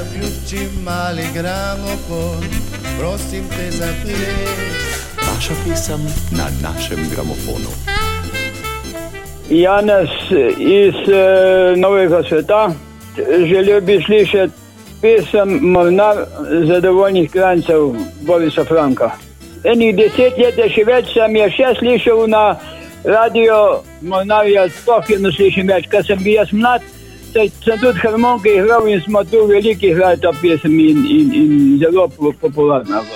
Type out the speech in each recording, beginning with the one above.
zaključi mali gramofon, prosim te za ples. Vaša pesem na našem gramofonu. Janez iz Novega Sveta. Želel bi slišati pesem Mornar zadovoljnih krancev Borisa Franka. Enih 10 let še več sem je še slišal na radio Mornarja, sploh je ne slišim več. Ker sem bil jaz mlad, sem tudi harmonike igral in smo tu veliki igrali ta pesem in zelo popularna.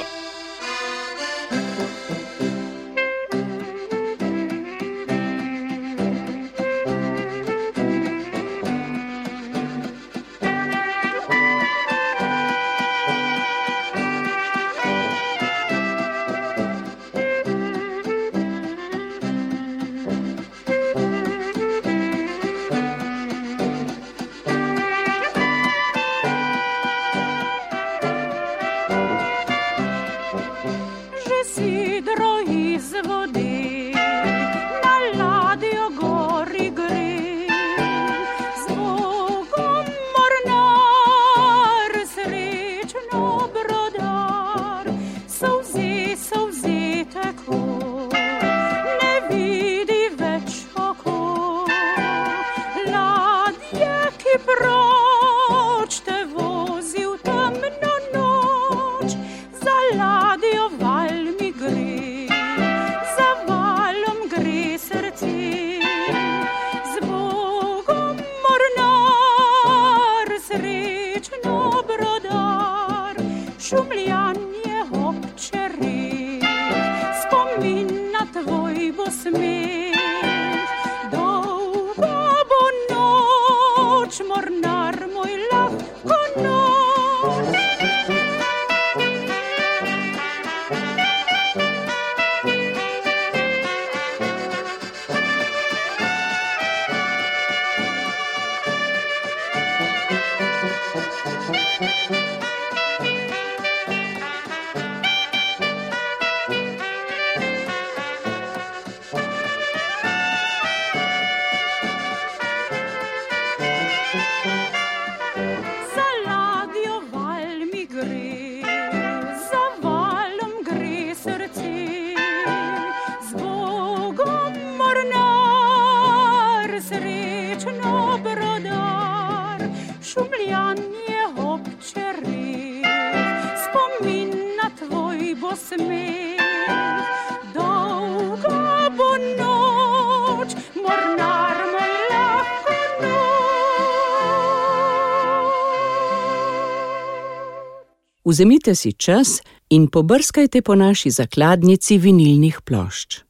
Vzemite si čas in pobrskajte po naši zakladnici vinilnih plošč.